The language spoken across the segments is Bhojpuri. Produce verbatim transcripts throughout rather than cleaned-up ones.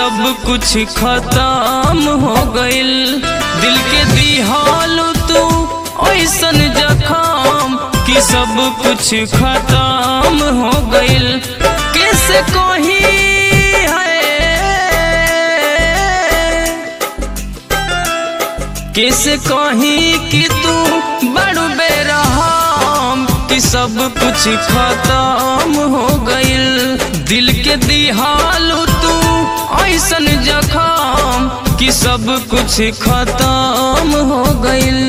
सब कुछ खत्म हो गइल। दिल के दिहालू तू ऐसन जखम कि सब कुछ खत्म हो गइल। कैसे कही है, कैसे कही कि तू बड़ू बेरहम कि सब कुछ खत्म हो गइल। दिल के दिहालू तू ऐसन जखम कि सब कुछ खत्म हो गइल।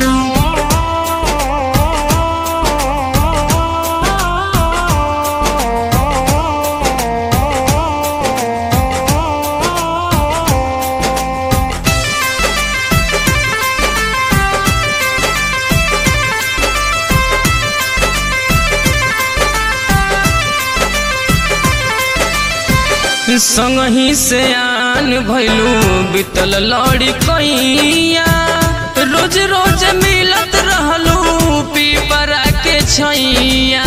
संगही से आन भैलू बितल लड़ी कैया, रोज रोज मिलत रहलू पीपरा के छैया।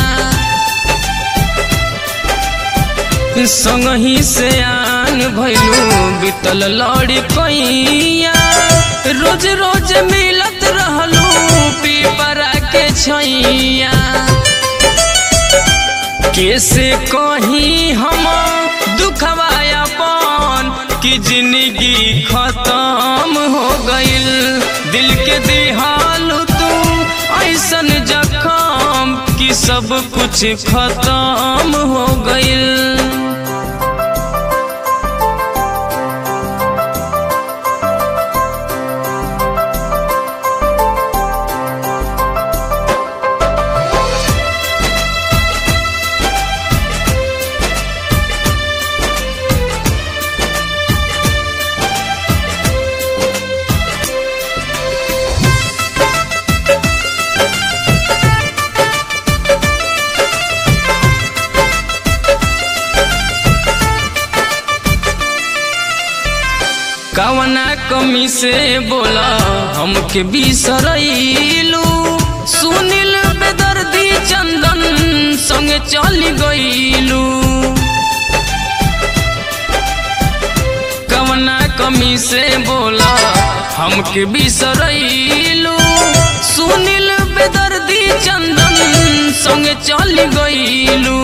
संगही से आन भैलू बितल लड़ी कैया, रोज रोज मिलत रहलू पीपरा के छैया। कैसे कहीं हम दुखवायापन कि जिंदगी खत्म हो गइल। दिल के दिहालू तू ऐसन जखम कि सब कुछ खत्म हो गइल। कवना कमी से बोला हमके बिसरैलू, सुनील बेदर्दी चंदन संगे चली गईलू। कवना कमी से बोला हमके बिसरैलू, सुनील बेदर्दी चंदन संगे चली गईलू।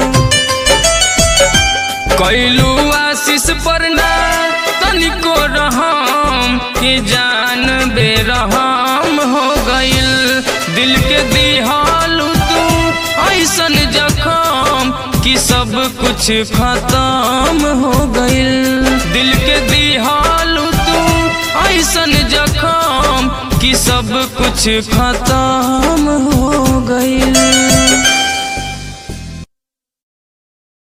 कैलू आशीष पर ना तनिको रहम कि जान बेरहम हो गइल। दिल के दिहालू तू ऐसन जखम कि सब कुछ खत्म हो गइल। दिल के दिहालू तू ऐसन जखम कि सब कुछ खत्म हो गइल।